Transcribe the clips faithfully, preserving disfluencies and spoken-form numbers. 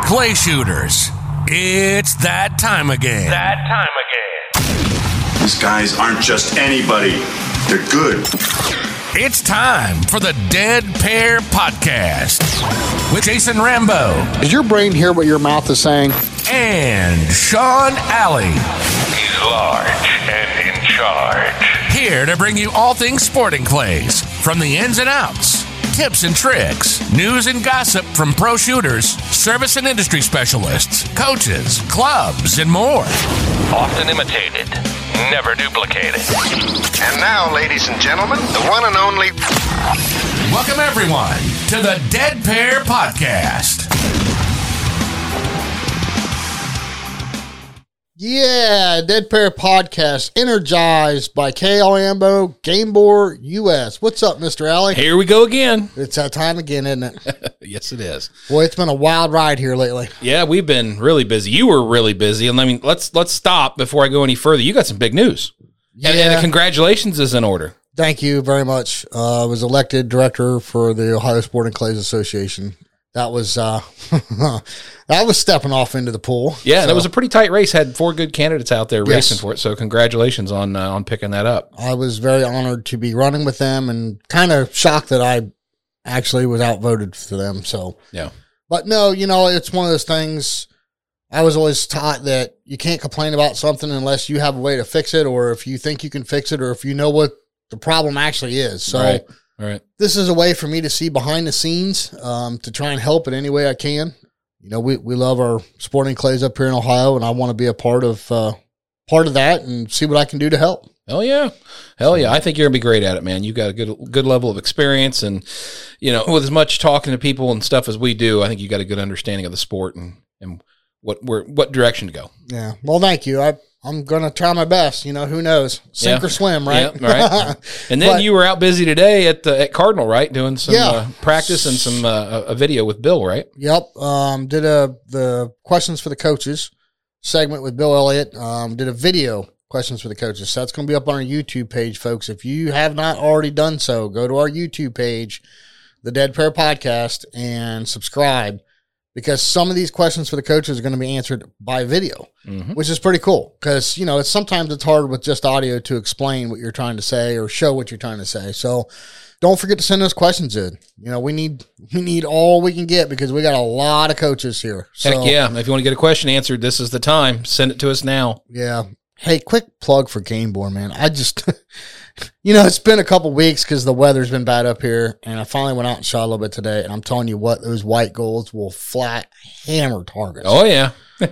Clay shooters, it's that time again. That time again. These guys aren't just anybody. They're good. It's time for the Dead Pair Podcast with Jason Rambo. Does your brain hear what your mouth is saying? And Sean Alley. He's large and in charge. Here to bring you all things sporting clays, from the ins and outs, tips and tricks, news and gossip from pro shooters, service and industry specialists, coaches, clubs, and more. Often imitated, never duplicated. And now, ladies and gentlemen, the one and only... Welcome, everyone, to the Dead Pair Podcast. Yeah, Dead Pair Podcast, energized by K L Ambo, Gamebore U S. What's up, Mister Alley? Here we go again. It's that time again, isn't it? Yes, it is. Boy, it's been a wild ride here lately. Yeah, we've been really busy. You were really busy, and I mean, let's let's stop before I go any further. You got some big news. Yeah. And, and congratulations is in order. Thank you very much. Uh, I was elected director for the Ohio Sporting Clays Association. That was uh, that was stepping off into the pool. Yeah, so. and it was a pretty tight race. Had four good candidates out there Yes. racing for it. So congratulations on uh, on picking that up. I was very honored to be running with them, and kind of shocked that I actually was outvoted for them. So Yeah, but no, you know, it's one of those things. I was always taught that you can't complain about something unless you have a way to fix it, or if you think you can fix it, or if you know what the problem actually is. So. Right. All right. This is a way for me to see behind the scenes, um, to try and help in any way I can. You know, we, we love our sporting clays up here in Ohio, and I want to be a part of uh, part of that and see what I can do to help. Hell yeah. Hell yeah. I think you're going to be great at it, man. You've got a good good level of experience, and, you know, with as much talking to people and stuff as we do, I think you got a good understanding of the sport and, and what where what direction to go. Yeah. Well, thank you. I, I'm going to try my best. You know, who knows? Sink Yeah. or swim, right? Yeah, right. And then But- you were out busy today at the at Cardinal, right? Doing some Yeah. uh, practice and some uh, a video with Bill, right? Yep. Um, did a the questions for the coaches segment with Bill Elliott. Um, did a video questions for the coaches. So that's going to be up on our YouTube page, folks. If you have not already done so, go to our YouTube page, the Dead Pair Podcast, and subscribe, because some of these questions for the coaches are going to be answered by video, Mhm. which is pretty cool. Because, you know, it's sometimes it's hard with just audio to explain what you're trying to say or show what you're trying to say. So don't forget to send those questions in. You know, we need we need all we can get, because we got a lot of coaches here. So, Heck yeah. If you want to get a question answered, this is the time. Send it to us now. yeah. Hey, quick plug for Gamebore, man. I just, you know, it's been a couple weeks because the weather's been bad up here, and I finally went out and shot a little bit today, and I'm telling you what, those white golds will flat hammer targets. Oh, yeah.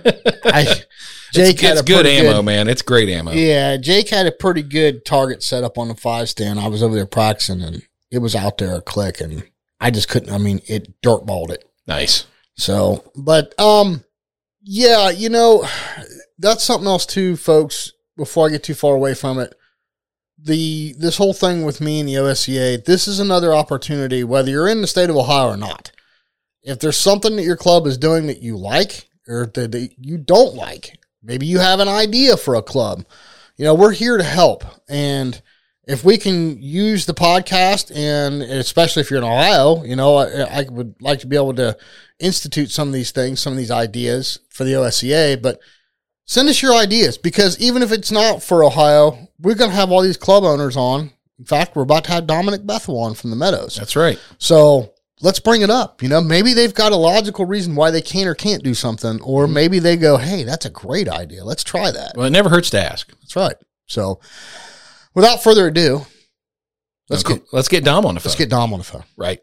I, Jake it's had it's a good pretty ammo, man. It's great ammo. Yeah, Jake had a pretty good target set up on the five stand. I was over there practicing, and it was out there a click, and I just couldn't, I mean, it dirtballed it. Nice. So, but, um, yeah, you know, that's something else too, folks, before I get too far away from it. The, this whole thing with me and the O S C A, this is another opportunity, whether you're in the state of Ohio or not. If there's something that your club is doing that you like, or that, that you don't like, maybe you have an idea for a club, you know, we're here to help. And if we can use the podcast, and especially if you're in Ohio, you know, I, I would like to be able to institute some of these things, some of these ideas for the O S C A, but send us your ideas, because even if it's not for Ohio, we're going to have all these club owners on. In fact, we're about to have Dominic Bethel on from the Meadows. That's right. So let's bring it up. You know, maybe they've got a logical reason why they can or can't do something, or maybe they go, hey, that's a great idea. Let's try that. Well, it never hurts to ask. That's right. So without further ado, let's Okay. get Let's get Dom on the phone. let's get Dom on the phone. Right.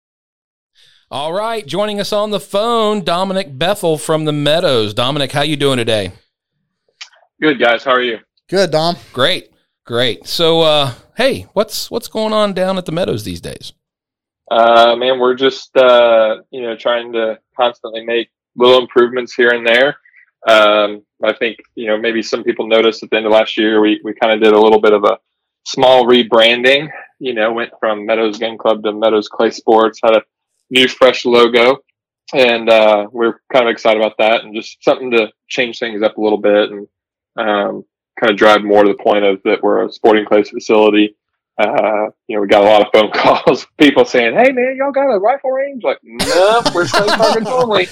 All right. Joining us on the phone, Dominic Bethel from the Meadows. Dominic, how you doing today? Good, guys. How are you? Good, Dom. Great. Great. So, uh, hey, what's what's going on down at the Meadows these days? Uh, man, we're just, uh, you know, trying to constantly make little improvements here and there. Um, I think, you know, maybe some people noticed at the end of last year, we, we kind of did a little bit of a small rebranding, you know, went from Meadows Gun Club to Meadows Clay Sports, had a new, fresh logo. And, uh, we're kind of excited about that, and just something to change things up a little bit, and, um, kind of drive more to the point of that we're a sporting clays facility, uh, you know, we got a lot of phone calls, people saying, "Hey man, y'all got a rifle range?" Like, no, we're playing targets only.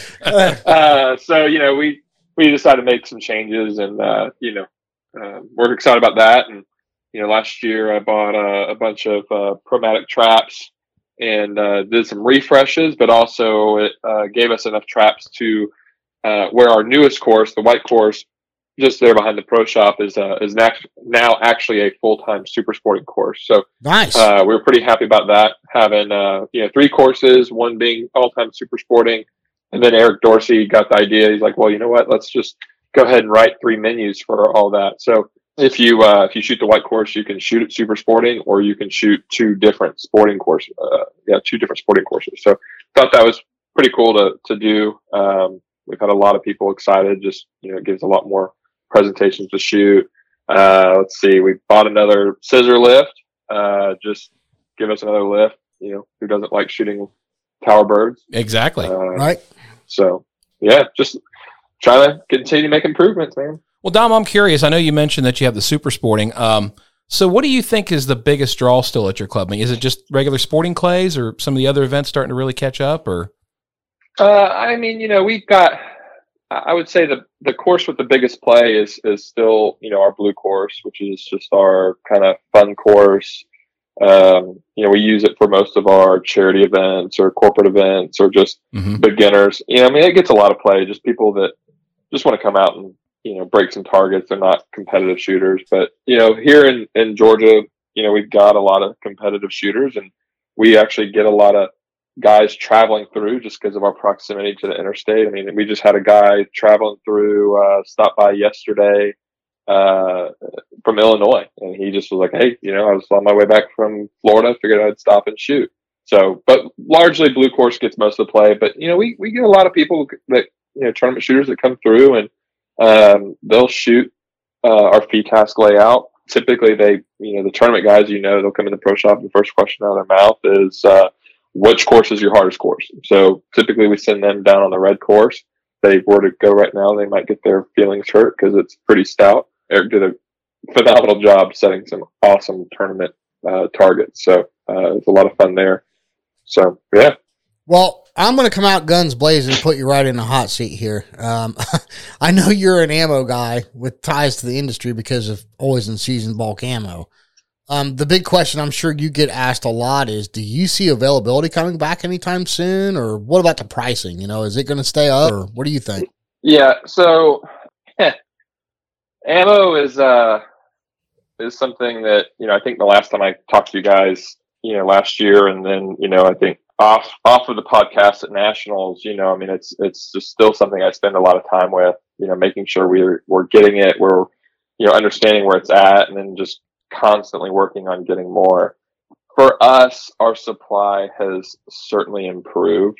Uh, so, you know, we, we decided to make some changes, and, uh, you know, uh, we're excited about that. And, you know, last year I bought uh, a bunch of uh, Promatic traps and uh, did some refreshes, but also it uh, gave us enough traps to uh, where our newest course, the white course, just there behind the pro shop, is uh, is now, now actually a full-time super sporting course. So Nice. uh, we were pretty happy about that, having uh, you know three courses, one being all-time super sporting, and then Eric Dorsey got the idea. He's like, well, you know what? Let's just go ahead and write three menus for all that. So if you uh, if you shoot the white course, you can shoot it super sporting, or you can shoot two different sporting courses. Uh, yeah, two different sporting courses. So thought that was pretty cool to to do. Um, we've had a lot of people excited. Just you know, it gives a lot more presentations to shoot. Uh, let's see, we bought another scissor lift. Uh, just give us another lift. You know, who doesn't like shooting tower birds? Exactly. Uh, Right. So yeah, just trying to continue to make improvements, man. Well, Dom, I'm curious. I know you mentioned that you have the super sporting. Um, so what do you think is the biggest draw still at your club? I mean, is it just regular sporting clays, or some of the other events starting to really catch up, or? Uh, I mean, you know, we've got, I would say the, the course with the biggest play is, is still, you know, our blue course, which is just our kind of fun course. Um, you know, we use it for most of our charity events or corporate events or just Mm-hmm. beginners. You know, I mean, it gets a lot of play, just people that just want to come out and, you know, break some targets. They're not competitive shooters, but, you know, here in, in Georgia, you know, we've got a lot of competitive shooters, and we actually get a lot of guys traveling through just because of our proximity to the interstate. I mean, we just had a guy traveling through, uh, stopped by yesterday, uh, from Illinois, and he just was like, "Hey, you know, I was on my way back from Florida, figured I'd stop and shoot." So, but largely blue course gets most of the play, but you know, we, we get a lot of people that, you know, tournament shooters that come through, and, um, they'll shoot, uh, our fee task layout. Typically they, you know, the tournament guys, you know, they'll come in the pro shop and the first question out of their mouth is, uh, which course is your hardest course? So typically we send them down on the red course. If they were to go right now, they might get their feelings hurt because it's pretty stout. Eric did a phenomenal job setting some awesome tournament uh, targets. So uh, it's a lot of fun there. So, yeah. Well, I'm going to come out guns blazing and put you right in the hot seat here. Um, I know you're an ammo guy with ties to the industry because of always in season bulk ammo. Um, the big question I'm sure you get asked a lot is, do you see availability coming back anytime soon, or what about the pricing? You know, is it going to stay up, or what do you think? Yeah. So ammo is, uh, is something that, you know, I think the last time I talked to you guys, you know, last year, and then, you know, I think off, off of the podcast at Nationals, you know, I mean, it's, it's just still something I spend a lot of time with, you know, making sure we're, we're getting it, we're, you know, understanding where it's at, and then just constantly working on getting more. For us, our supply has certainly improved.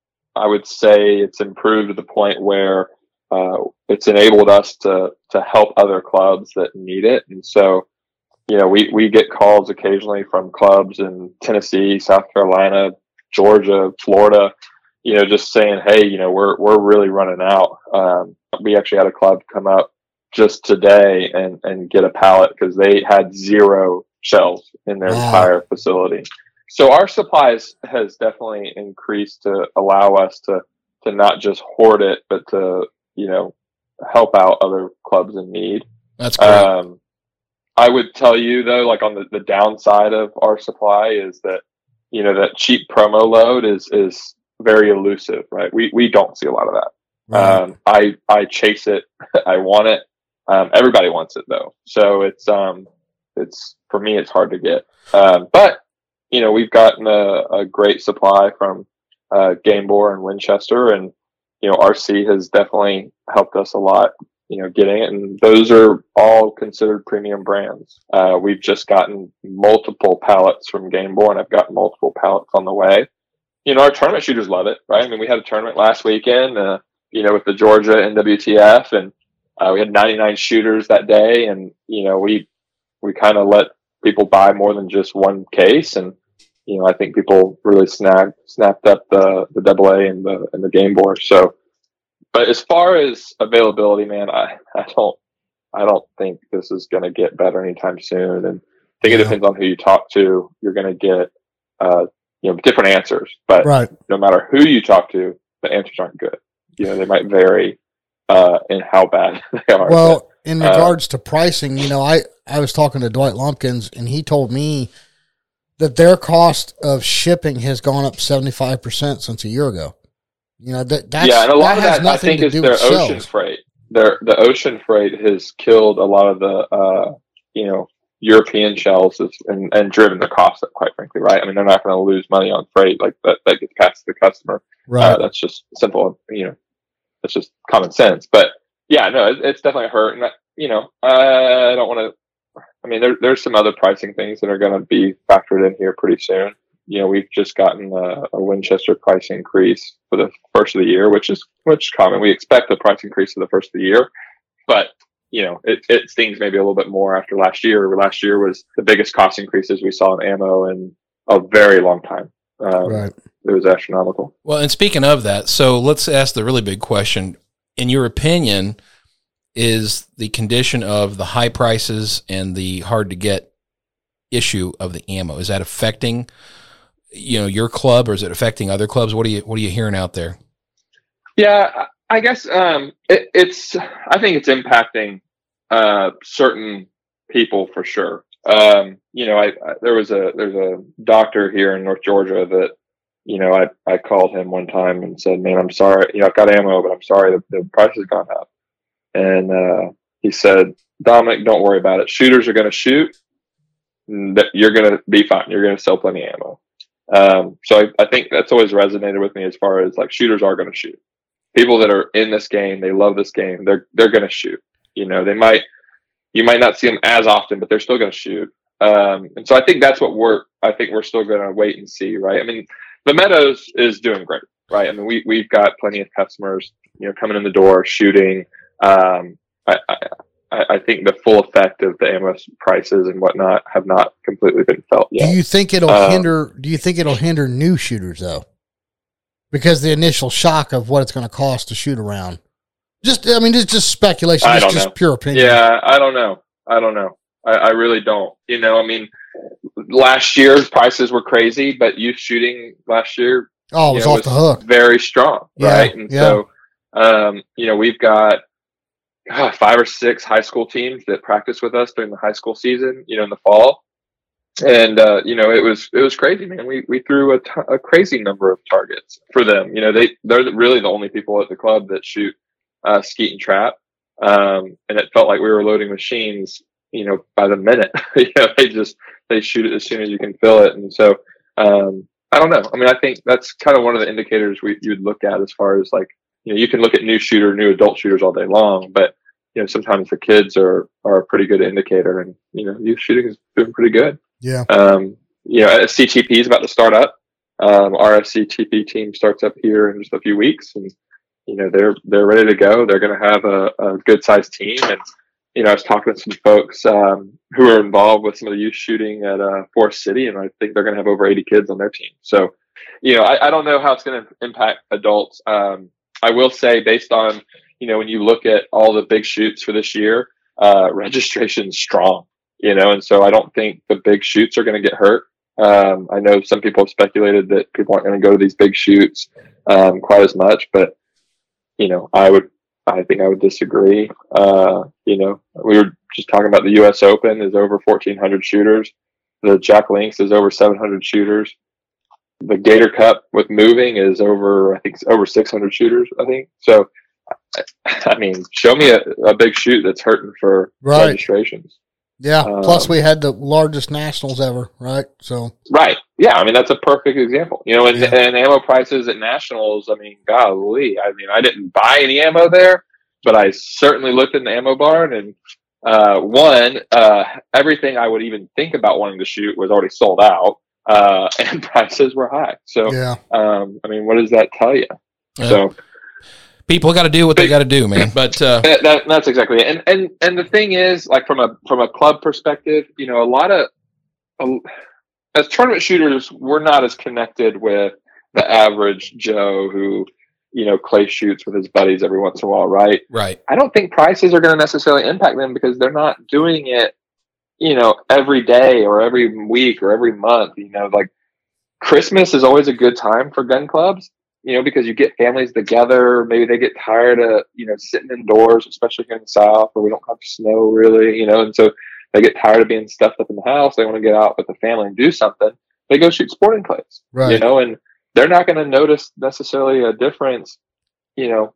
I would say it's improved to the point where uh, it's enabled us to to help other clubs that need it. And so, you know, we, we get calls occasionally from clubs in Tennessee, South Carolina, Georgia, Florida, you know, just saying, hey, you know, we're we're really running out. Um, we actually had a club come up just today and, and get a pallet because they had zero shells in their Wow. entire facility. So our supplies has definitely increased to allow us to, to not just hoard it, but to, you know, help out other clubs in need. That's great. Um, I would tell you though, like on the, the downside of our supply is that, you know, that cheap promo load is, is very elusive, right? We, we don't see a lot of that. Right. Um, I, I chase it. I want it. Um, everybody wants it though. So it's, um, it's, for me, it's hard to get. Um, but, you know, we've gotten a, a great supply from, uh, Game Bore and Winchester, and, you know, R C has definitely helped us a lot, you know, getting it. And those are all considered premium brands. Uh, we've just gotten multiple pallets from Game Bore, and I've got multiple pallets on the way. You know, our tournament shooters love it, right? I mean, we had a tournament last weekend, uh, you know, with the Georgia N W T F, and Uh, we had ninety-nine shooters that day, and, you know, we, we kind of let people buy more than just one case. And, you know, I think people really snagged, snapped up the, the double A and the, and the Game Board. So, but as far as availability, man, I, I don't, I don't think this is going to get better anytime soon. And, think Yeah. it depends on who you talk to. You're going to get, uh, you know, different answers, but Right. no matter who you talk to, the answers aren't good. You know, they might vary, uh, in how bad they are. Well, in uh, regards to pricing, you know, I, I was talking to Dwight Lumpkins, and he told me that their cost of shipping has gone up seventy-five percent since a year ago. You know, that that's, yeah, and a lot that of has that I nothing think to is do their with ocean shells. freight. Their the ocean freight has killed a lot of the uh, you know European shells is, and and driven the cost up. Quite frankly, right? I mean, they're not going to lose money on freight like that. That gets passed to the customer. Right. Uh, that's just simple. You know, that's just common sense. But yeah, no, it, it's definitely hurt. And I, you know, I don't want to. I mean, there, there's some other pricing things that are going to be factored in here pretty soon. You know, we've just gotten a, a Winchester price increase for the first of the year, which is which is common. We expect a price increase for the first of the year, but you know, it, it stings maybe a little bit more after last year. Last year was the biggest cost increases we saw in ammo in a very long time. Um, Right. It was astronomical. Well, and speaking of that, so let's ask the really big question. In your opinion, is the condition of the high prices and the hard to get issue of the ammo, is that affecting, you know, your club, or is it affecting other clubs? What are you, what are you hearing out there? Yeah, I guess um, it, it's. I think it's impacting uh, certain people for sure. Um, you know, I, I there was a there's a doctor here in North Georgia that, you know, I I called him one time and said, "Man, I'm sorry. You know, I've got ammo, but I'm sorry the, the price has gone up." And uh, he said, "Dominic, don't worry about it. Shooters are going to shoot. That you're going to be fine. You're going to sell plenty of ammo." Um, so I, I think that's always resonated with me as far as like shooters are going to shoot. People that are in this game, they love this game. They're they're going to shoot. You know, they might you might not see them as often, but they're still going to shoot. Um, and so I think that's what we're. I think we're still going to wait and see, right? I mean, the Meadows is doing great, right? I mean, we we've got plenty of customers, you know, coming in the door shooting. Um, I, I I think the full effect of the ammo prices and whatnot have not completely been felt yet. Do you think it'll Um, hinder? Do you think it'll hinder new shooters though? Because the initial shock of what it's going to cost to shoot around. Just, I mean, it's just speculation. I It's don't just know. pure opinion. Yeah, I don't know. I don't know. I, I really don't. You know, I mean, last year's prices were crazy, but youth shooting last year, Oh, it you was know, off the hook. very strong, Yeah, right? And yeah. so, um, you know, we've got uh, five or six high school teams that practice with us during the high school season, you know, in the fall. And, uh, you know, it was, it was crazy, man. We, we threw a, t- a crazy number of targets for them. You know, they, they're really the only people at the club that shoot, uh, skeet and trap. Um, and it felt like we were loading machines, you know, by the minute. You know, they just, they shoot it as soon as you can fill it. And so, um, I don't know. I mean, I think that's kind of one of the indicators we, you'd look at as far as like, you know, you can look at new shooter, new adult shooters all day long, but, you know, sometimes the kids are, are a pretty good indicator, and, you know, youth shooting is doing pretty good. Yeah. Um, you know, C T P is about to start up. Um, our S C T P team starts up here in just a few weeks, and, you know, they're, they're ready to go. They're going to have a, a good sized team. And, you know, I was talking to some folks, um, who are involved with some of the youth shooting at, uh, Forest City, and I think they're going to have over eighty kids on their team. So, you know, I, I don't know how it's going to impact adults. Um, I will say, based on, you know, when you look at all the big shoots for this year, uh, registration's strong, you know, and so I don't think the big shoots are going to get hurt. Um, I know some people have speculated that people aren't going to go to these big shoots, um, quite as much, but, you know, I would, I think I would disagree. Uh, you know, we were just talking about the U S Open is over fourteen hundred shooters. The Jack Links is over seven hundred shooters. The Gator Cup with moving is over, I think, over six hundred shooters, I think. So, I mean, show me a, a big shoot that's hurting for Right. registrations. Yeah. Um, Plus, we had the largest nationals ever, right? So, Right. Yeah. I mean, that's a perfect example. You know, and, Yeah. and ammo prices at nationals, I mean, golly. I mean, I didn't buy any ammo there, but I certainly looked in the ammo barn, and, uh, one, uh, everything I would even think about wanting to shoot was already sold out, uh, and prices were high. So, yeah. um, I mean, what does that tell you? Yeah. So, People got to do what they got to do, man. But uh, That, that, that's exactly it. And and and the thing is, like from a from a club perspective, you know, a lot of a, as tournament shooters, we're not as connected with the average Joe who, you know, clay shoots with his buddies every once in a while, right? right, I don't think prices are going to necessarily impact them because they're not doing it, you know, every day or every week or every month. You know, like Christmas is always a good time for gun clubs, you know, because you get families together. Maybe they get tired of, you know, sitting indoors, especially here in the South where we don't have snow really, you know, and so they get tired of being stuffed up in the house. They want to get out with the family and do something. They go shoot sporting clays, right. you know, and they're not going to notice necessarily a difference, you know,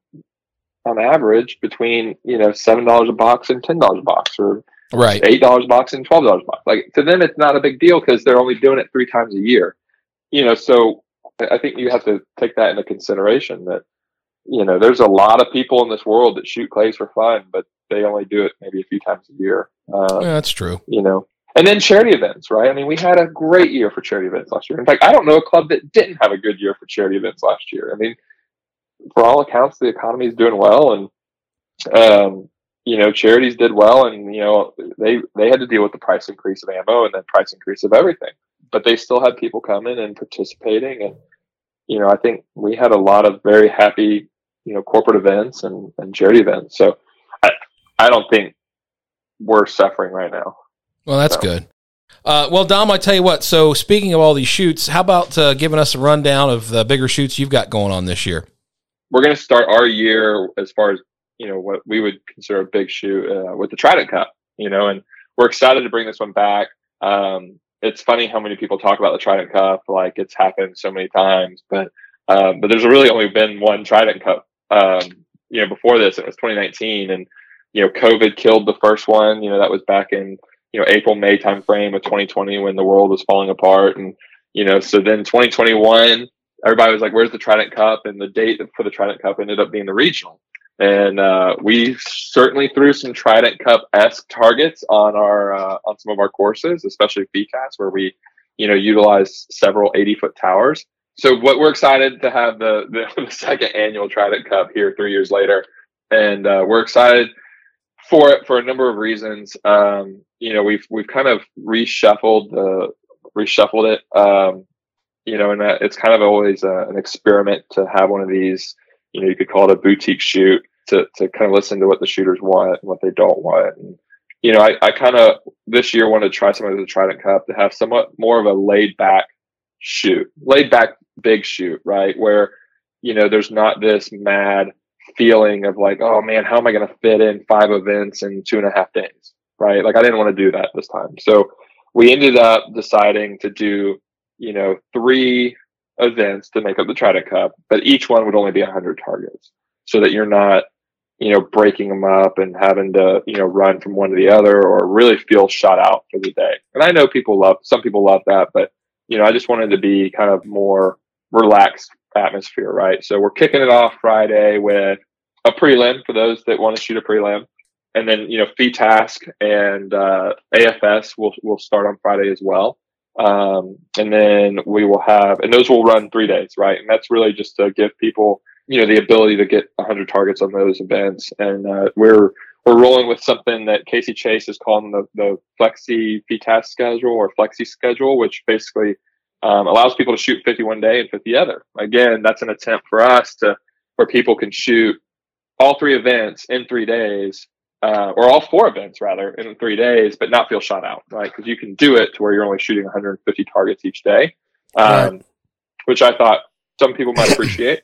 on average between, you know, seven dollars a box and ten dollars a box, or right. eight dollars a box and twelve dollars a box. Like, to them, it's not a big deal because they're only doing it three times a year, you know, so I think you have to take that into consideration that, you know, there's a lot of people in this world that shoot clays for fun, but they only do it maybe a few times a year. Uh, yeah, that's true. You know, and then charity events, right? I mean, we had a great year for charity events last year. In fact, I don't know a club that didn't have a good year for charity events last year. I mean, for all accounts, the economy is doing well, and, um, you know, charities did well, and, you know, they, they had to deal with the price increase of ammo and then price increase of everything, but they still had people coming and participating. And, you know, I think we had a lot of very happy, you know, corporate events and, and charity events. So I, I don't think we're suffering right now. Well, that's so. good. Uh, well, Dom, I tell you what, so speaking of all these shoots, how about uh, giving us a rundown of the bigger shoots you've got going on this year? We're going to start our year as far as, you know, what we would consider a big shoot uh, with the Trident Cup, you know, and we're excited to bring this one back. Um, it's funny how many people talk about the Trident Cup, like it's happened so many times, but, um, but there's really only been one Trident Cup. Um, you know, before this, it was twenty nineteen, and, you know, COVID killed the first one. You know, that was back in, you know, April, May timeframe of twenty twenty when the world was falling apart. And, you know, so then twenty twenty-one, everybody was like, where's the Trident Cup? And the date for the Trident Cup ended up being the regional. And, uh, we certainly threw some Trident Cup-esque targets on our, uh, on some of our courses, especially V CAS, where we, you know, utilize several eighty foot towers. So what we're excited to have the, the, the second annual Trident Cup here three years later. And, uh, we're excited for it for a number of reasons. Um, you know, we've, we've kind of reshuffled, uh, reshuffled it. Um, you know, and that it's kind of always uh, an experiment to have one of these, you know, you could call it a boutique shoot to, to kind of listen to what the shooters want and what they don't want. And, you know, I, I kind of this year wanted to try some of the Trident Cup to have somewhat more of a laid back shoot, laid back, big shoot, right? Where, you know, there's not this mad feeling of like, oh man, how am I going to fit in five events in two and a half days? Right. Like I didn't want to do that this time. So we ended up deciding to do, you know, three events to make up the Trident Cup, but each one would only be a hundred targets so that you're not, you know, breaking them up and having to, you know, run from one to the other or really feel shot out for the day. And I know people love, some people love that, but, you know, I just wanted to be kind of more relaxed atmosphere, right? So we're kicking it off Friday with a prelim for those that want to shoot a prelim. And then, you know, F T A S C and uh, A F S will will start on Friday as well. Um, and then we will have, and those will run three days, right? And that's really just to give people, you know, the ability to get one hundred targets on those events. And uh, we're we're rolling with something that Casey Chase is calling the, the Flexi F T A S C schedule or Flexi schedule, which basically um, allows people to shoot fifty-one day and fifty other. Again, that's an attempt for us to where people can shoot all three events in three days. Uh, or all four events rather in three days, but not feel shot out, right? Because you can do it to where you're only shooting one hundred fifty targets each day, um, right. Which I thought some people might appreciate.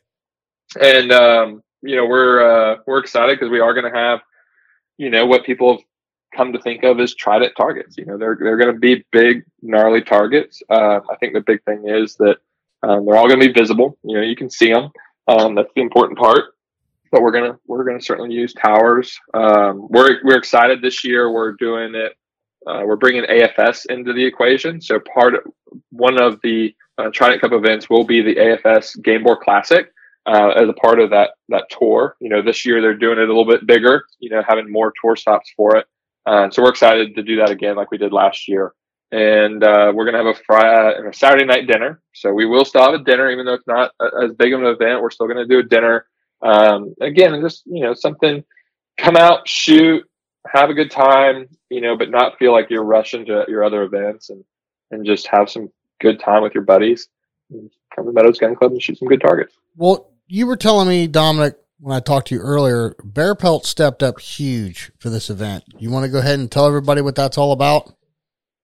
And um, you know, we're uh, we're excited because we are going to have, you know, what people have come to think of as Trident targets. You know, they're they're going to be big, gnarly targets. Uh, I think the big thing is that um, they're all going to be visible. You know, you can see them. Um, that's the important part. But we're gonna we're gonna certainly use towers. Um, we're we're excited this year. We're doing it. Uh, we're bringing A F S into the equation. So part of, one of the uh, Trident Cup events will be the A F S Game Board Classic uh, as a part of that that tour. You know, this year they're doing it a little bit bigger. You know, having more tour stops for it. Uh, so we're excited to do that again, like we did last year. And uh, we're gonna have a Friday, a Saturday night dinner. So we will still have a dinner, even though it's not a, as big of an event. We're still gonna do a dinner. Um, again, just, you know, something, come out, shoot, have a good time, you know, but not feel like you're rushing to your other events and, and just have some good time with your buddies. Come to Meadows Gun Club and shoot some good targets. Well, you were telling me, Dominic, when I talked to you earlier, Bear Pelt stepped up huge for this event. You want to go ahead and tell everybody what that's all about?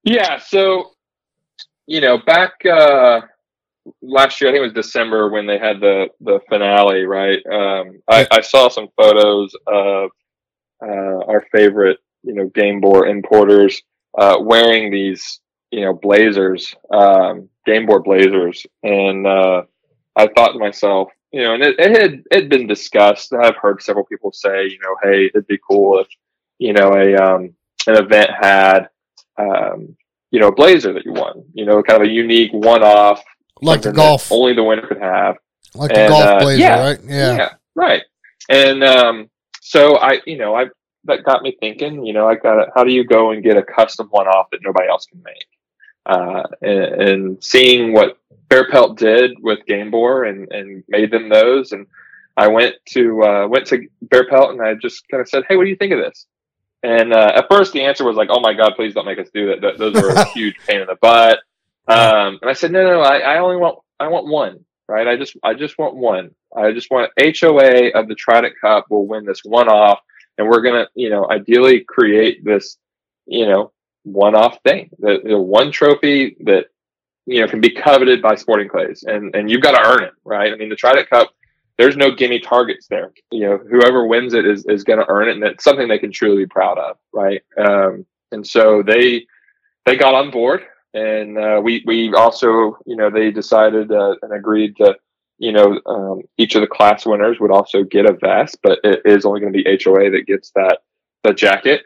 Yeah. So, you know, back uh, last year, I think it was December when they had the, the finale, right? Um, I, I saw some photos of uh, our favorite, you know, Game Board importers uh, wearing these, you know, blazers, um, Game Board blazers. And uh, I thought to myself, you know, and it, it had it had been discussed. I've heard several people say, you know, hey, it'd be cool if, you know, a um, an event had, um, you know, a blazer that you won, you know, kind of a unique one-off, like the golf, only the winner could have, like and, the golf uh, blazer, yeah, right? Yeah, yeah, right. And um, so I, you know, I that got me thinking. You know, I got how do you go and get a custom one-off that nobody else can make? Uh, and, and seeing what Bear Pelt did with Game Board and, and made them those, and I went to uh, went to Bear Pelt and I just kind of said, "Hey, what do you think of this?" And uh, at first, the answer was like, "Oh my God, please don't make us do that. Th- those are a huge pain in the butt." Um, and I said, "No, no, no. I, I only want I want one, right? I just I just want one. I just want H O A of the Trident Cup will win this one off, and we're gonna, you know, ideally create this, you know, one off thing, the, the one trophy that, you know, can be coveted by Sporting Clays, and and you've got to earn it, right? I mean, the Trident Cup." There's no gimme targets there. You know, whoever wins it is, is going to earn it, and it's something they can truly be proud of, right? Um, and so they they got on board, and uh, we we also, you know, they decided uh, and agreed to, you know, um, each of the class winners would also get a vest, but it is only going to be H O A that gets that the jacket.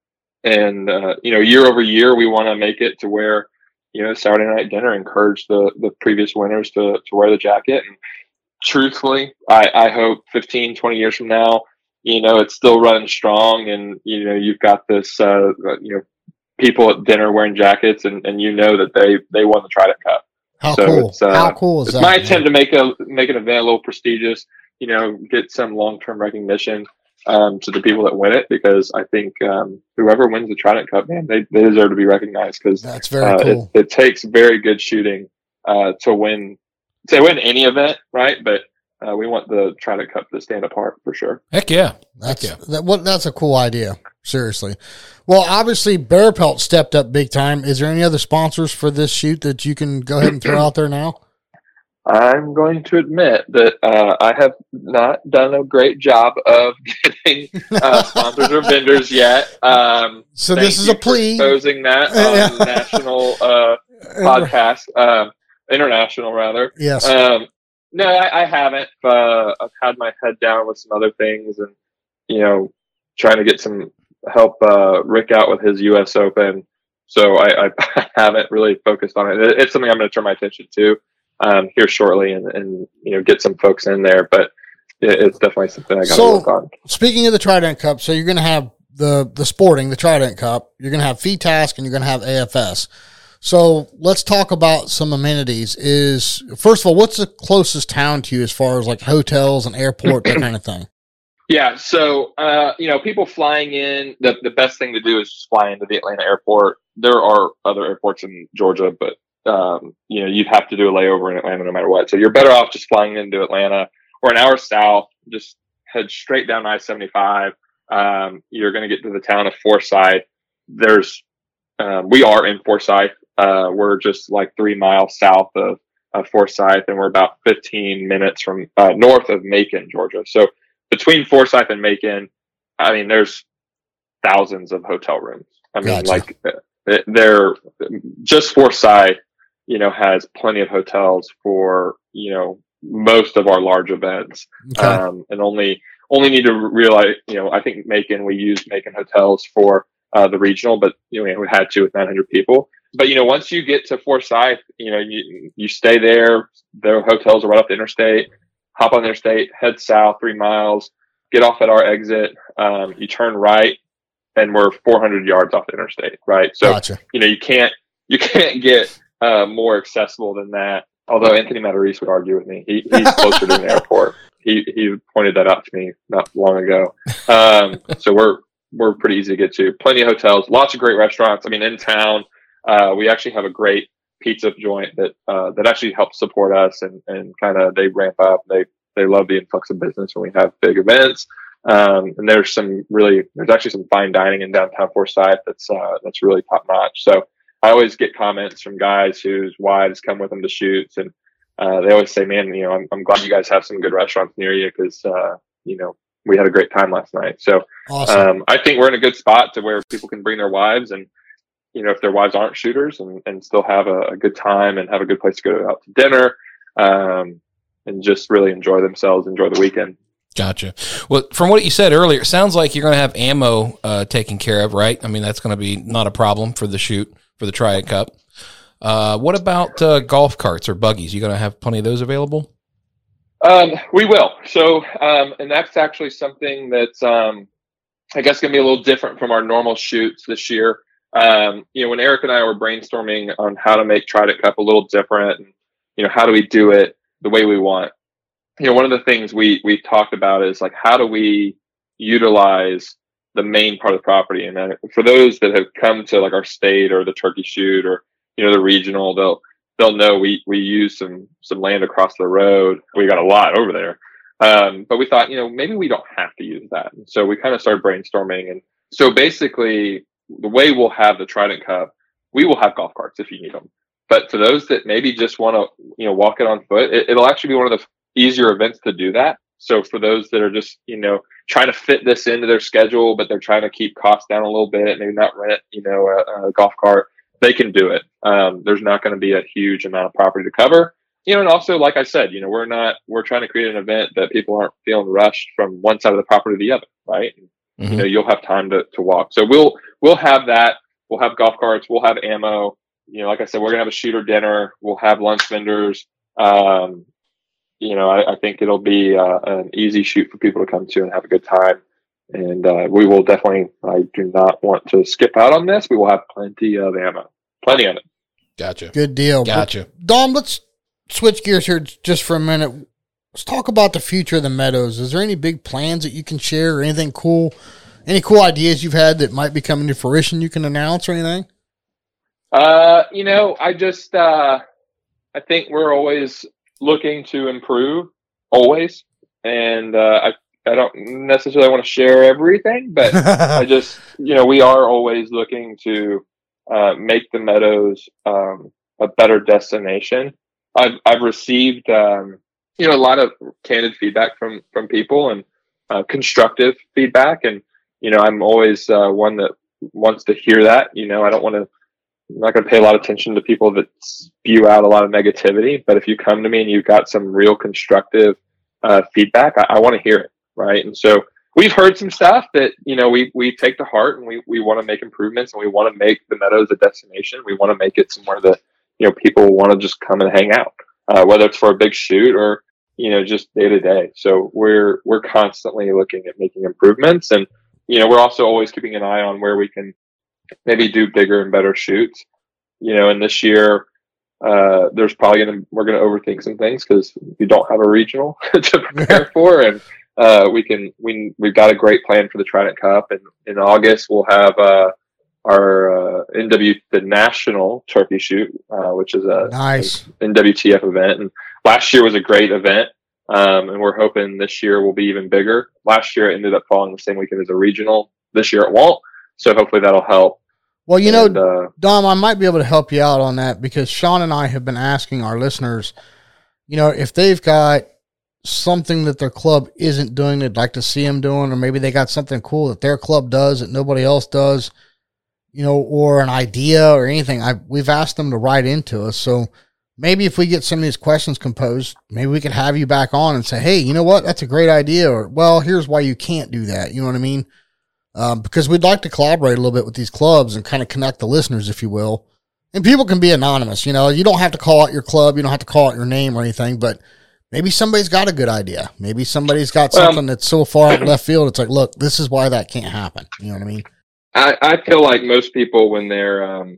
And uh, you know, year over year, we want to make it to where, you know, Saturday night dinner encourage the the previous winners to to wear the jacket. And truthfully, I, I hope fifteen, twenty years from now, you know, it's still running strong, and, you know, you've got this, uh, you know, people at dinner wearing jackets, and, and you know that they, they won the Trident Cup. How so cool! It's, uh, How cool is it's that? my man? attempt to make a make an event a little prestigious, you know, get some long term recognition um, to the people that win it, because I think um, whoever wins the Trident Cup, man, they, they deserve to be recognized, because That's very uh, cool. it, it takes very good shooting uh, to win. To win any event, right? But uh, we want the Trident Cup to stand apart for sure. Heck yeah. That's Heck yeah. that. What? That's a cool idea. Seriously. Well, obviously, Bear Pelt stepped up big time. Is there any other sponsors for this shoot that you can go ahead and throw out there now? I'm going to admit that uh, I have not done a great job of getting uh, sponsors or vendors yet. Um, So thank this is you a plea. for exposing that on the national uh, podcast, uh, international rather. Yes. Um, no, I, I haven't. Uh, I've had my head down with some other things, and, you know, trying to get some help uh, Rick out with his U S Open. So I, I haven't really focused on it. It's something I'm going to turn my attention to um, here shortly, and, and, you know, get some folks in there. But it, it's definitely something I got to So, work on. Speaking of the Trident Cup, so you're going to have the the sporting, the Trident Cup. You're going to have F T A S C, and you're going to have A F S. So let's talk about some amenities. Is first of all, what's the closest town to you as far as like hotels and airport, that kind of thing? Yeah, so uh, you know, people flying in, the the best thing to do is just fly into the Atlanta airport. There are other airports in Georgia, but um, you know, you'd have to do a layover in Atlanta no matter what. So you're better off just flying into Atlanta, or an hour south. Just head straight down I seventy-five. Um, you're going to get to the town of Forsyth. There's um, we are in Forsyth. Uh, we're just like three miles south of, of Forsyth, and we're about fifteen minutes from uh, north of Macon, Georgia. So between Forsyth and Macon, I mean, there's thousands of hotel rooms. I mean, Gotcha. like they're just Forsyth, you know, has plenty of hotels for, you know, most of our large events. Okay. Um, and only, only need to realize, you know, I think Macon, we use Macon hotels for uh, the regional, but, you know, we had to with nine hundred people. But, you know, once you get to Forsyth, you know, you, you stay there. Their hotels are right off the interstate. Hop on the interstate, head south three miles, get off at our exit. Um, you turn right, and we're four hundred yards off the interstate, right? So, Gotcha. you know, you can't you can't get uh, more accessible than that. Although Anthony Matarese would argue with me. He, he's closer to an airport. He he pointed that out to me not long ago. Um, so we're we're pretty easy to get to. Plenty of hotels, lots of great restaurants. I mean, in town. Uh, we actually have a great pizza joint that, uh, that actually helps support us, and, and kind of, they ramp up. They, they love the influx of business when we have big events. Um, and there's some really, there's actually some fine dining in downtown Forsyth that's, uh, that's really top notch. So I always get comments from guys whose wives come with them to shoots, and uh, they always say, "Man, you know, I'm, I'm glad you guys have some good restaurants near you because uh, you know we had a great time last night." So Awesome. um, I think we're in a good spot to where people can bring their wives, and you know, if their wives aren't shooters, and, and still have a, a good time and have a good place to go out to dinner, um, and just really enjoy themselves, enjoy the weekend. Gotcha. Well, from what you said earlier, it sounds like you're going to have ammo uh, taken care of, right? I mean, that's going to be not a problem for the shoot, for the Triad Cup. Uh, what about uh, golf carts or buggies? You going to have plenty of those available? Um, we will. So, um, and that's actually something that's, um, I guess, going to be a little different from our normal shoots this year. Um, you know, when Eric and I were brainstorming on how to make Triad Cup a little different, and, you know, how do we do it the way we want? You know, one of the things we, we talked about is like, how do we utilize the main part of the property? And then for those that have come to like our state or the turkey shoot or, you know, the regional, they'll, they'll know we, we use some, some land across the road. We got a lot over there. Um, but we thought, you know, maybe we don't have to use that. And so we kind of started brainstorming. And so basically the way we'll have the Trident Cup, we will have golf carts if you need them. But for those that maybe just want to, you know, walk it on foot, it, it'll actually be one of the easier events to do that. So for those that are just, you know, trying to fit this into their schedule, but they're trying to keep costs down a little bit, maybe not rent, you know, a, a golf cart, they can do it. Um, there's not going to be a huge amount of property to cover, you know, and also, like I said, you know, we're not, we're trying to create an event that people aren't feeling rushed from one side of the property to the other. Right. Mm-hmm. You know, you'll have time to, to walk. So we'll, we'll have that. We'll have golf carts. We'll have ammo. You know, like I said, we're going to have a shooter dinner. We'll have lunch vendors. Um, you know, I, I think it'll be uh, an easy shoot for people to come to and have a good time. And uh, we will definitely, I do not want to skip out on this. We will have plenty of ammo, plenty of it. Gotcha. Good deal. Gotcha. But, Dom, let's switch gears here just for a minute. Let's talk about the future of the Meadows. Is there any big plans that you can share or anything cool, any cool ideas you've had that might be coming to fruition you can announce or anything? Uh, you know, I just, uh, I think we're always looking to improve, always. And uh, I, I don't necessarily want to share everything, but I just, you know, we are always looking to uh, make the Meadows um, a better destination. I've, I've received, um, you know, a lot of candid feedback from, from people and uh, constructive feedback. And, you know, I'm always uh, one that wants to hear that. You know, I don't want to, I'm not going to pay a lot of attention to people that spew out a lot of negativity. But if you come to me and you've got some real constructive uh, feedback, I, I want to hear it. Right. And so we've heard some stuff that, you know, we, we take to heart, and we, we want to make improvements, and we want to make the Meadows a destination. We want to make it somewhere that, you know, people want to just come and hang out, uh, whether it's for a big shoot or, you know, just day to day. So we're, we're constantly looking at making improvements, and, you know, we're also always keeping an eye on where we can maybe do bigger and better shoots, you know, and this year, uh, there's probably going to, we're going to overthink some things because we don't have a regional to prepare for. And, uh, we can, we, we've got a great plan for the Trident Cup, and in August we'll have, uh, our, uh, N W, the national turkey shoot, uh, which is a nice N W T F event. And last year was a great event. Um, and we're hoping this year will be even bigger. Last year it ended up falling the same weekend as a regional. This year it won't. So hopefully that'll help. Well, you and, know, uh, Dom, I might be able to help you out on that, because Sean and I have been asking our listeners, you know, if they've got something that their club isn't doing, they'd like to see them doing, or maybe they got something cool that their club does that nobody else does, you know, or an idea or anything. I we've asked them to write into us. So maybe if we get some of these questions composed, maybe we could have you back on and say, hey, you know what? That's a great idea. Or, well, here's why you can't do that. You know what I mean? Um, because we'd like to collaborate a little bit with these clubs and kind of connect the listeners, if you will. And people can be anonymous. You know, you don't have to call out your club. You don't have to call out your name or anything, but maybe somebody's got a good idea. Maybe somebody's got well, something that's so far out left field. It's like, look, this is why that can't happen. You know what I mean? I, I feel like most people, when they're, um,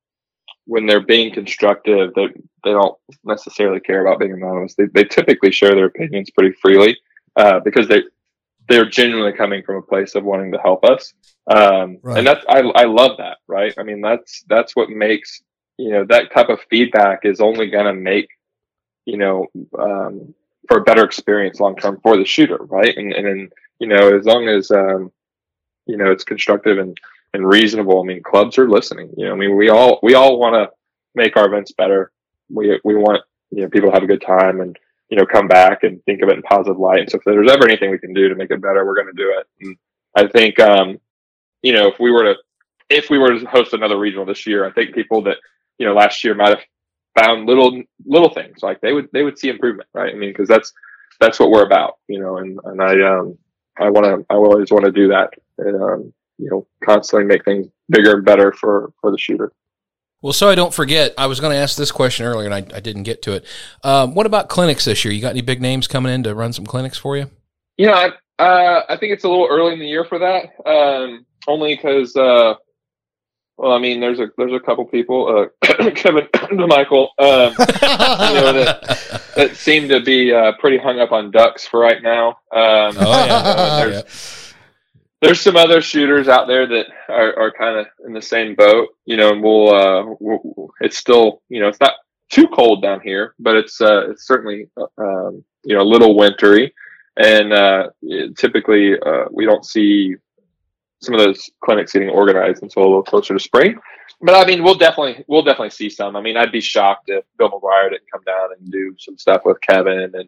when they're being constructive, they, they don't necessarily care about being anonymous. They, they typically share their opinions pretty freely, uh, because they, they're genuinely coming from a place of wanting to help us. Um, right. And that's, I, I love that. Right. I mean, that's, that's what makes, you know, that type of feedback is only going to make, you know, um, for a better experience long-term for the shooter. Right. And, and then, you know, as long as, um, you know, it's constructive and, and reasonable. I mean, clubs are listening. You know, I mean, we all we all want to make our events better. We we want you know people to have a good time and you know come back and think of it in positive light. And so if there's ever anything we can do to make it better, we're going to do it. And I think um, you know if we were to if we were to host another regional this year, I think people that you know last year might have found little little things like they would they would see improvement, right? I mean, because that's that's what we're about, you know. And and I um I want to I always want to do that. And, um, you know, constantly make things bigger and better for, for the shooter. Well, so I don't forget, I was going to ask this question earlier and I, I didn't get to it. Um, what about clinics this year? You got any big names coming in to run some clinics for you? You know, I, uh, I think it's a little early in the year for that. Um, only because, uh, well, I mean, there's a, there's a couple people, uh, Kevin DeMichael, um, you know, that, that seem to be, uh, pretty hung up on ducks for right now. Um, oh, yeah. there's, yeah. There's some other shooters out there that are, are kind of in the same boat, you know, and we'll, uh, we'll, it's still, you know, it's not too cold down here, but it's, uh, it's certainly, um, you know, a little wintry. And, uh, it, typically, uh, we don't see some of those clinics getting organized until a little closer to spring. But I mean, we'll definitely, we'll definitely see some. I mean, I'd be shocked if Bill McGuire didn't come down and do some stuff with Kevin. And,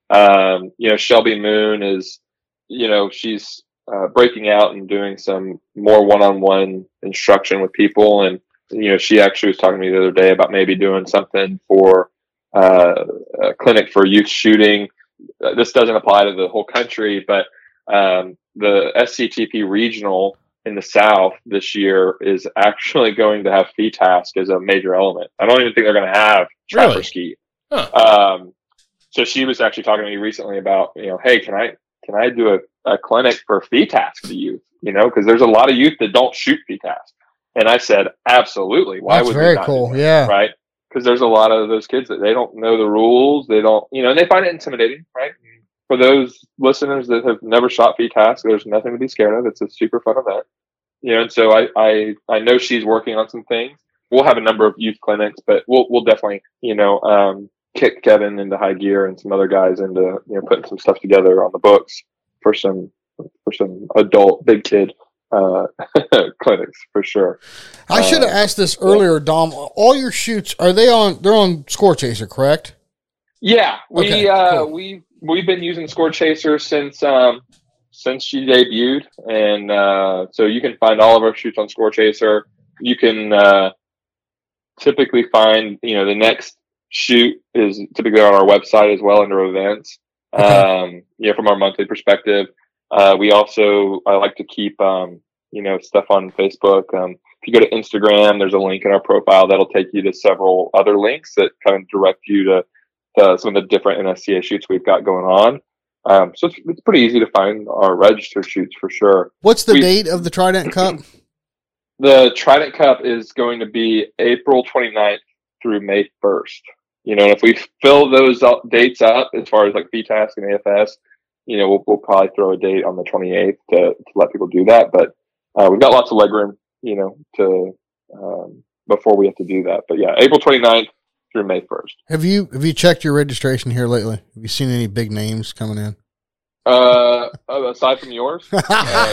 um, you know, Shelby Moon is, you know, she's, Uh, breaking out and doing some more one-on-one instruction with people. And, you know, she actually was talking to me the other day about maybe doing something for uh, a clinic for youth shooting. Uh, this doesn't apply to the whole country, but um, the S C T P regional in the South this year is actually going to have F Task as a major element. I don't even think they're going to have trapper really? ski. Huh. Um, so she was actually talking to me recently about, you know, hey, can I, can I do a, a clinic for F Task to youth, you know, because there's a lot of youth that don't shoot F Task. And I said, absolutely. Why That's would very we not cool. do that? Yeah. Right. Because there's a lot of those kids that they don't know the rules. They don't, you know, and they find it intimidating, right? For those listeners that have never shot F Task, there's nothing to be scared of. It's a super fun event. You know, and so I, I, I know she's working on some things. We'll have a number of youth clinics, but we'll, we'll definitely, you know, um, kick Kevin into high gear and some other guys into, you know, putting some stuff together on the books for some for some adult big kid uh clinics for sure. I should have uh, asked this earlier, Dom. All your shoots, are they on they're on Score Chaser, correct? Yeah, we Okay, uh cool. we we've been using Score Chaser since um since she debuted, and uh so you can find all of our shoots on Score Chaser. You can uh typically find, you know, the next shoot is typically on our website as well under events. Okay. Um, you know, from our monthly perspective, uh, we also, I like to keep, um, you know, stuff on Facebook. Um, if you go to Instagram, there's a link in our profile that'll take you to several other links that kind of direct you to, to some of the different N S C A shoots we've got going on. Um, so it's, it's pretty easy to find our registered shoots for sure. What's the We- date of the Trident Cup? The Trident Cup is going to be April twenty-ninth through May first. You know, and if we fill those up, dates up as far as like V TASC and A F S, you know, we'll, we'll probably throw a date on the twenty-eighth to, to let people do that. But uh, we've got lots of leg room, you know, to um, before we have to do that. But yeah, April twenty-ninth through May first. Have you have you checked your registration here lately? Have you seen any big names coming in? Uh, aside from yours, uh,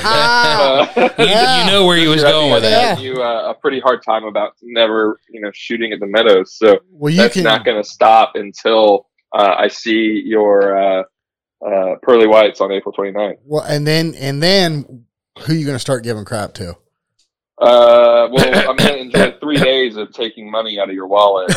uh, You, you know where he was going with that. You uh, a pretty hard time about never, you know, shooting at the Meadows. So Well, you that's can. not going to stop until uh, I see your uh, uh, pearly whites on April twenty-ninth. Well, and then and then who are you going to start giving crap to? Uh, well, I'm going to enjoy three days of taking money out of your wallet.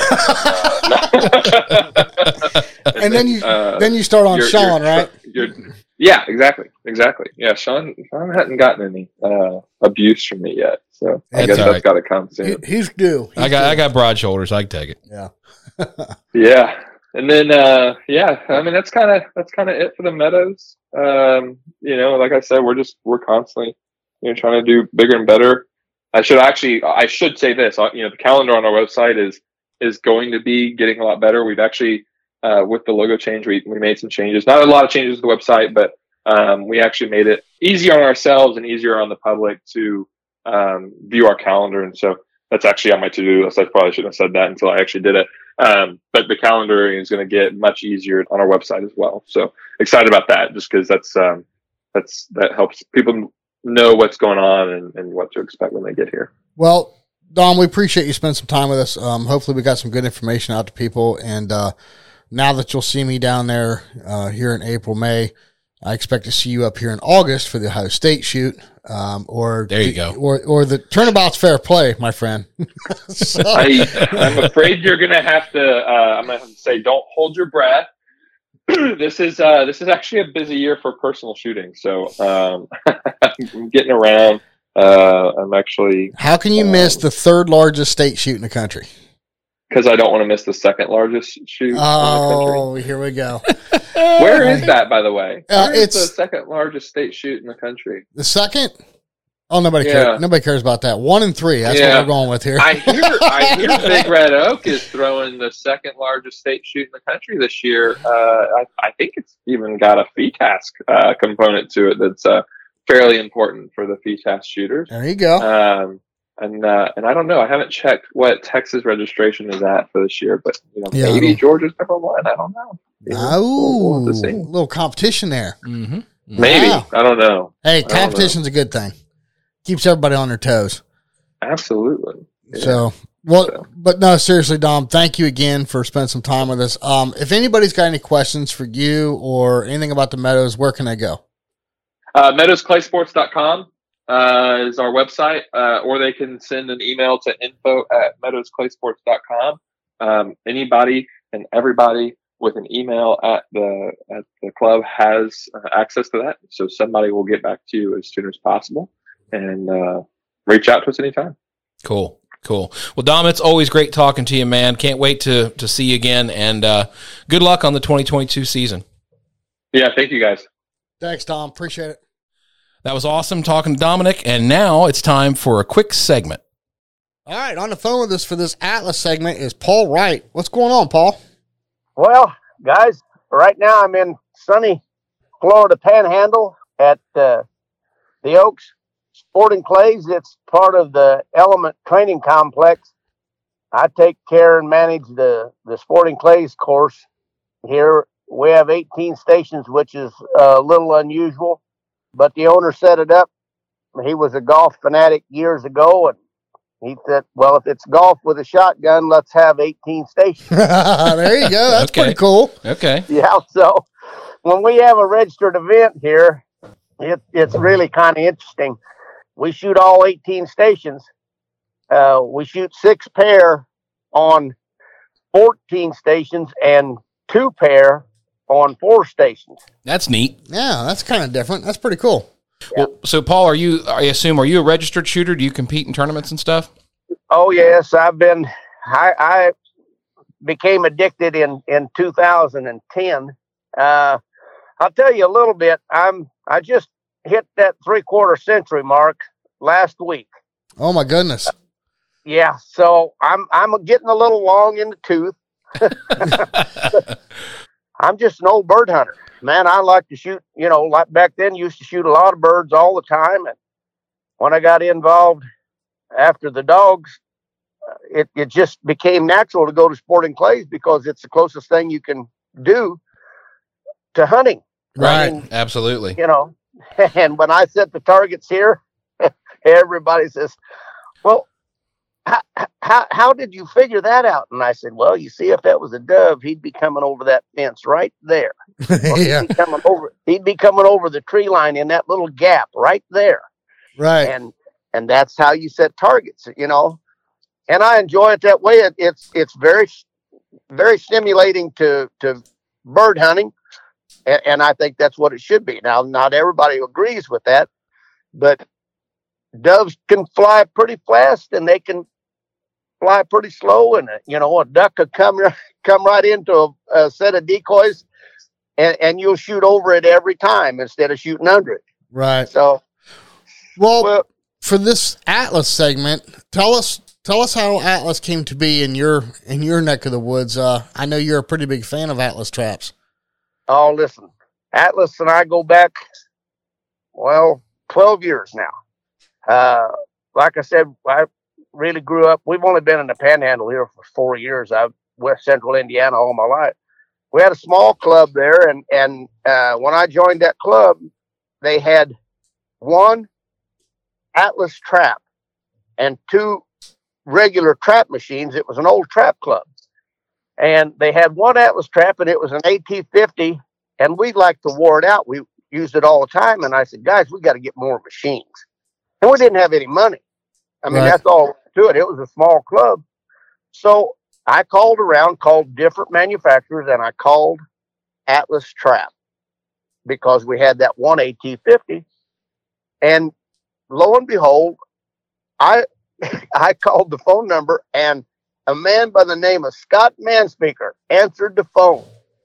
Uh, And then you uh, then you start on you're- Sean, you're- right? you're- yeah, exactly, exactly. Yeah, Sean, Sean hadn't gotten any uh, abuse from me yet, so I That's guess all that's right. got to come He, soon. he's due. He's I got due. I got broad shoulders. I can take it. Yeah. Yeah, and then uh, yeah, I mean that's kind of that's kind of it for the Meadows. Um, you know, like I said, we're just we're constantly you know trying to do bigger and better. I should actually I should say this. You know, the calendar on our website is is going to be getting a lot better. We've actually uh, with the logo change, we we made some changes. Not a lot of changes to the website, but um, we actually made it easier on ourselves and easier on the public to um, view our calendar. And so that's actually on my to-do list. I probably shouldn't have said that until I actually did it. Um, but the calendar is going to get much easier on our website as well. So excited about that, just because that's um, that's that helps people know what's going on and, and what to expect when they get here. Well, Dom, we appreciate you spending some time with us. Um, hopefully we got some good information out to people. And uh, now that you'll see me down there uh, here in April, May, I expect to see you up here in August for the Ohio State shoot. Um, or there you the, go. Or or the turnabout's fair play, my friend. so, I, I'm afraid you're going to have to. Uh, I'm going to have to say, don't hold your breath. this is uh, this is actually a busy year for personal shooting. So um, I'm getting around. Uh, I'm actually. How can you um, miss the third largest state shoot in the country? Because I don't want to miss the second largest shoot. Oh, in the country. Here we go. Where is that, by the way? Uh, it's the second largest state shoot in the country. The second? Oh, nobody yeah. cares. Nobody cares about that. One and three. That's yeah. what we're going with here. I hear. I hear Big Red Oak is throwing the second largest state shoot in the country this year. Uh, I, I think it's even got a F E task uh, component to it that's uh, fairly important for the F E task shooters. There you go. Um, and uh, and I don't know. I haven't checked what Texas registration is at for this year, but you know, yeah, maybe Georgia's number one. I don't know. Oh, we'll, we'll a little competition there. Mm-hmm. Maybe. Wow. I don't know. Hey, competition's a good thing. Keeps everybody on their toes. Absolutely. Yeah. So, well, so. but no, seriously, Dom, thank you again for spending some time with us. Um, if anybody's got any questions for you or anything about the Meadows, where can they go? Uh, meadows clay sports dot com uh, is our website, uh, or they can send an email to info at meadows clay sports dot com. Um, anybody and everybody with an email at the at the club has uh, access to that. So somebody will get back to you as soon as possible and uh, reach out to us anytime. Cool. Cool. Well, Dom, it's always great talking to you, man. Can't wait to to see you again, and uh, good luck on the twenty twenty-two season. Yeah, thank you, guys. Thanks, Tom. Appreciate it. That was awesome talking to Dominic, and now it's time for a quick segment. All right, on the phone with us for this Atlas segment is Paul Wright. What's going on, Paul? Well, guys, right now I'm in sunny Florida Panhandle at uh, the Oaks Sporting Clays. It's part of the Element Training Complex. I take care and manage the, the Sporting Clays course here. We have eighteen stations, which is a little unusual, but the owner set it up. He was a golf fanatic years ago, and he said, well, if it's golf with a shotgun, let's have eighteen stations. There you go. That's okay. pretty cool. Okay. Yeah, so when we have a registered event here, it, it's really kind of interesting. We shoot all eighteen stations. Uh, we shoot six pair on fourteen stations and two pair on four stations. That's neat. Yeah, that's kind of different. That's pretty cool. Yeah. Well, so Paul, are you, I assume, are you a registered shooter? Do you compete in tournaments and stuff? Oh, yes. I've been, I, I became addicted in, in two thousand ten. Uh, I'll tell you a little bit. I'm, I just hit that three quarter century mark last week. Oh my goodness. Uh, yeah. So I'm, I'm getting a little long in the tooth. I'm just an old bird hunter, man. I like to shoot, you know, like back then used to shoot a lot of birds all the time. And when I got involved after the dogs, it, it just became natural to go to Sporting Clays because it's the closest thing you can do to hunting. Right. I mean, absolutely. You know, and when I set the targets here, everybody says, well, How, how how did you figure that out? And I said, well, you see, if that was a dove, he'd be coming over that fence right there. Yeah. He'd be coming over. He'd be coming over the tree line in that little gap right there. Right. And and that's how you set targets, you know. And I enjoy it that way. It, it's it's very very stimulating to to bird hunting, and, and I think that's what it should be. Now, not everybody agrees with that, but doves can fly pretty fast, and they can fly pretty slow, and you know, a duck could come come right into a, a set of decoys, and, and you'll shoot over it every time instead of shooting under it. Right. So, well, well for this Atlas segment, tell us tell us how Atlas came to be in your in your neck of the woods. Uh, I know you're a pretty big fan of Atlas traps. Oh, listen, Atlas and I go back, well, twelve years now. Uh, like I said, I really grew up. We've only been in the Panhandle here for four years. I've West Central Indiana all my life. We had a small club there, and and uh, when I joined that club, they had one Atlas trap and two regular trap machines. It was an old trap club. And they had one Atlas trap, and it was an A T fifty, and we liked to wore it out. We used it all the time. And I said, guys, we got to get more machines. And we didn't have any money. I mean, Right. that's all to it. It was a small club. So I called around, called different manufacturers, and I called Atlas Trap because we had that one A T fifty. And lo and behold, I I called the phone number, and a man by the name of Scott Manspeaker answered the phone.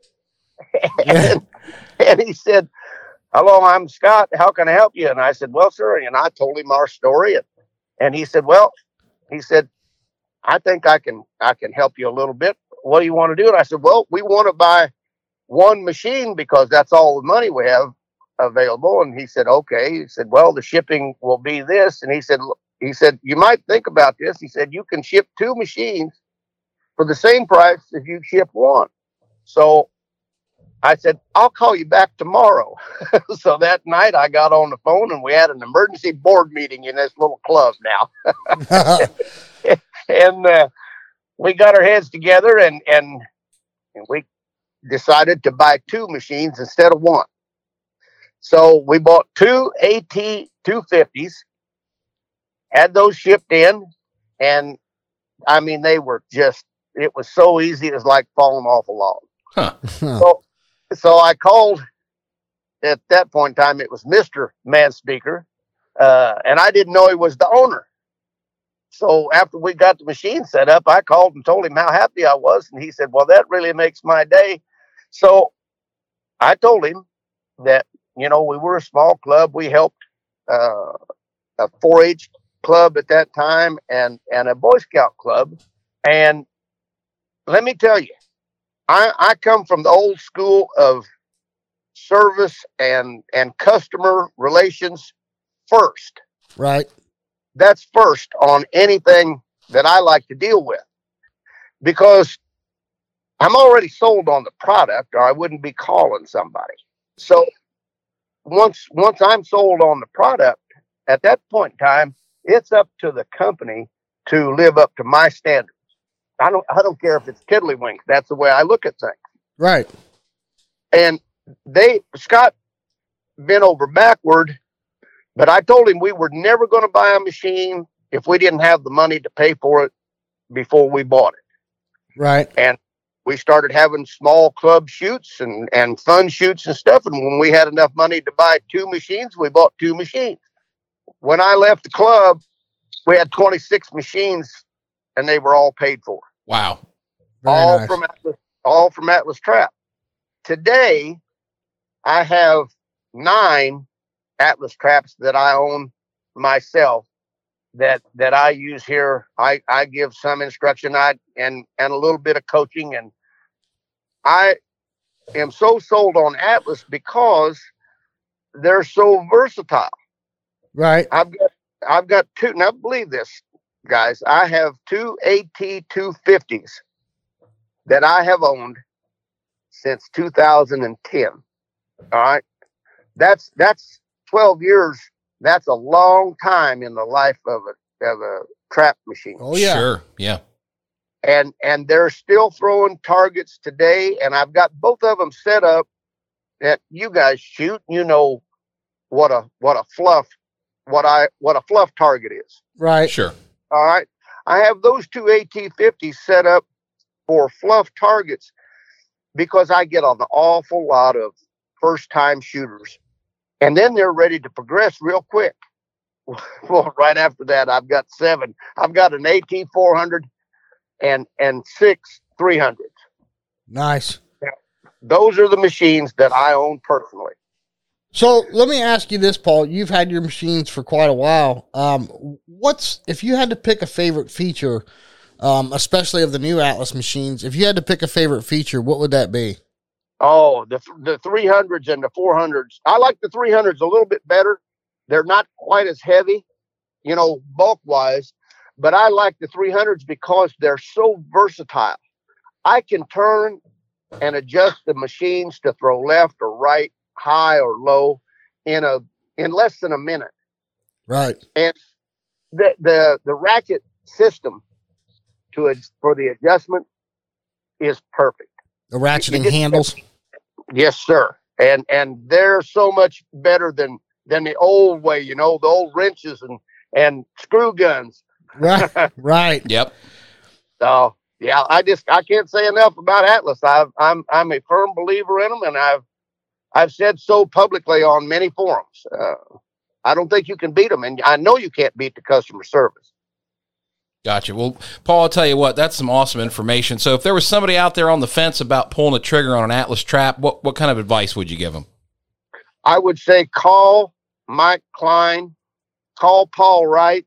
and, and he said, hello, I'm Scott. How can I help you? And I said, well, sir, and I told him our story. And, and he said, well, he said, I think I can, I can help you a little bit. What do you want to do? And I said, well, we want to buy one machine because that's all the money we have available. And he said, okay. He said, well, the shipping will be this. And he said, he said, you might think about this. He said, you can ship two machines for the same price if you ship one. So I said, I'll call you back tomorrow. So that night I got on the phone, and we had an emergency board meeting in this little club now. and uh, we got our heads together, and, and, and we decided to buy two machines instead of one. So we bought two A T two fifties, had those shipped in, and I mean, they were just, it was so easy. It was like falling off a log. Huh. So, so I called at that point in time, it was Mister Manspeaker, uh, and I didn't know he was the owner. So after we got the machine set up, I called and told him how happy I was. And he said, well, that really makes my day. So I told him that, you know, we were a small club. We helped uh, a four H club at that time and, and a Boy Scout club. And let me tell you, I, I come from the old school of service and, and customer relations first. Right. That's first on anything that I like to deal with, because I'm already sold on the product, or I wouldn't be calling somebody. So once, once I'm sold on the product, at that point in time, it's up to the company to live up to my standards. I don't, I don't care if it's tiddlywinks. That's the way I look at things. Right. And they, Scott bent over backward, but I told him we were never going to buy a machine if we didn't have the money to pay for it before we bought it. Right. And we started having small club shoots and, and fun shoots and stuff. And when we had enough money to buy two machines, we bought two machines. When I left the club, we had twenty-six machines, and they were all paid for. Wow. Very all nice. from Atlas, all from Atlas Trap. Today, I have nine Atlas traps that I own myself that that I use here. I, I give some instruction I and and a little bit of coaching, and I am so sold on Atlas because they're so versatile. Right. I've got I've got two. Now believe this, guys. I have two A T two fifties that I have owned since two thousand ten. All right, that's that's twelve years. That's a long time in the life of a of a trap machine. Oh yeah. Sure. Yeah. And and they're still throwing targets today. And I've got both of them set up that you guys shoot. You know what a what a fluff what I what a fluff target is. Right. Sure. All right. I have those two A T fifties set up for fluff targets because I get an awful lot of first time shooters, and then they're ready to progress real quick. Well, right after that, I've got seven. I've got an A T four hundred and, and six three hundreds. Nice. Those are the machines that I own personally. So let me ask you this, Paul. You've had your machines for quite a while. Um, what's, if you had to pick a favorite feature, um, especially of the new Atlas machines, if you had to pick a favorite feature, what would that be? Oh, the the three hundreds and the four hundreds. I like the three hundreds a little bit better. They're not quite as heavy, you know, bulk wise, but I like the three hundreds because they're so versatile. I can turn and adjust the machines to throw left or right, high or low in a in less than a minute. Right. And the the, the ratchet system to it for the adjustment is perfect. The ratcheting just, handles. Yes, sir. And and they're so much better than than the old way, you know, the old wrenches and and screw guns. Right. Right. Yep. So yeah, I just I can't say enough about Atlas. I've, I'm I'm a firm believer in them, and I've I've said so publicly on many forums. Uh, I don't think you can beat them, and I know you can't beat the customer service. Gotcha. Well, Paul, I'll tell you what, that's some awesome information. So if there was somebody out there on the fence about pulling a trigger on an Atlas trap, what, what kind of advice would you give them? I would say call Mike Klein, call Paul Wright.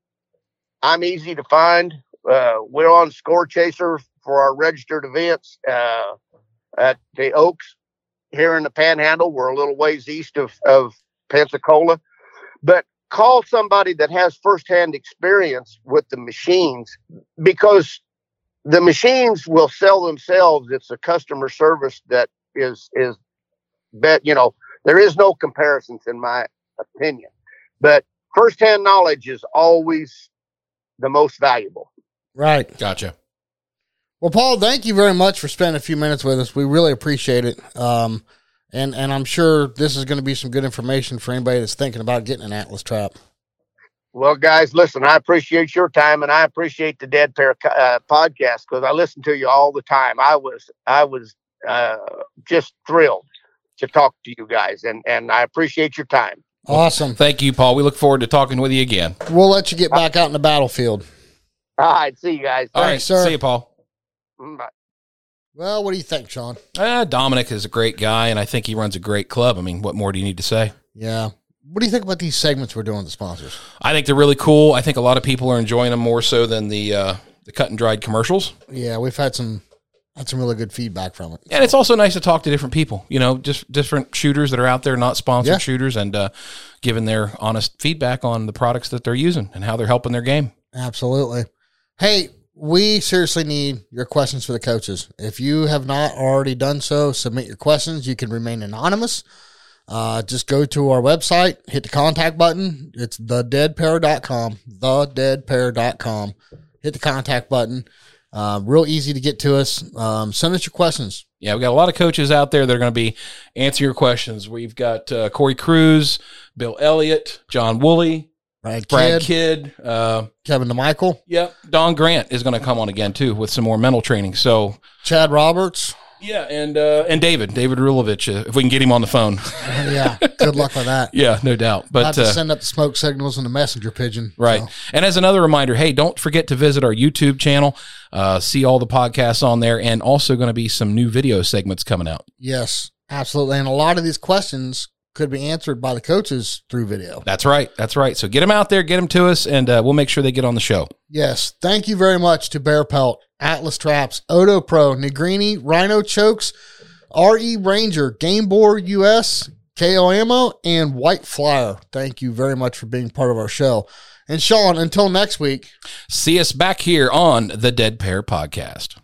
I'm easy to find. Uh, we're on Score Chaser for our registered events uh, at the Oaks here in the Panhandle. We're a little ways east of, of Pensacola. But call somebody that has firsthand experience with the machines, because the machines will sell themselves. It's a customer service that is, is bet, you know, there is no comparisons in my opinion, but firsthand knowledge is always the most valuable. Right. Gotcha. Well, Paul, thank you very much for spending a few minutes with us. We really appreciate it. Um, and, and I'm sure this is going to be some good information for anybody that's thinking about getting an Atlas trap. Well, guys, listen, I appreciate your time, and I appreciate the Dead Pair uh, podcast, because I listen to you all the time. I was, I was uh, just thrilled to talk to you guys, and, and I appreciate your time. Awesome. Thank you, Paul. We look forward to talking with you again. We'll let you get back out in the battlefield. All right. See you guys. All Thanks, right. sir. See you, Paul. Bye. Well, what do you think, Sean? Uh, Dominic is a great guy, and I think he runs a great club. I mean, what more do you need to say? Yeah. What do you think about these segments we're doing with the sponsors? I think they're really cool. I think a lot of people are enjoying them more so than the uh, the cut and dried commercials. Yeah, we've had some had some really good feedback from it. And it's also nice to talk to different people, you know, just different shooters that are out there, not sponsored Yeah. shooters, and uh, giving their honest feedback on the products that they're using and how they're helping their game. Absolutely. Hey, we seriously need your questions for the coaches. If you have not already done so, submit your questions. You can remain anonymous. Uh, just go to our website, hit the contact button. It's the dead pair dot com, the dead pair dot com. Hit the contact button. Uh, real easy to get to us. Um, send us your questions. Yeah, we got a lot of coaches out there that are going to be answering your questions. We've got uh, Corey Cruz, Bill Elliott, John Woolley, Brad Brad Kidd, Kidd. Uh, Kevin DeMichael, yep, Don Grant is going to come on again, too, with some more mental training. So, Chad Roberts. yeah, and uh, and David, David Rulovich, uh, if we can get him on the phone. Yeah, good luck with that. Yeah, no doubt. But But to uh, send up the smoke signals in the messenger pigeon. Right. So. And as another reminder, hey, don't forget to visit our YouTube channel, uh, see all the podcasts on there, and also going to be some new video segments coming out. Yes, absolutely. And a lot of these questions could be answered by the coaches through video. That's right. That's right. So get them out there, get them to us, and uh, we'll make sure they get on the show. Yes. Thank you very much to Bear Pelt, Atlas Traps, Odo Pro, Negrini, Rhino Chokes, R E Ranger, Game Board U S, K O Ammo, and White Flyer. Thank you very much for being part of our show. And Sean, until next week. See us back here on the Dead Pair Podcast.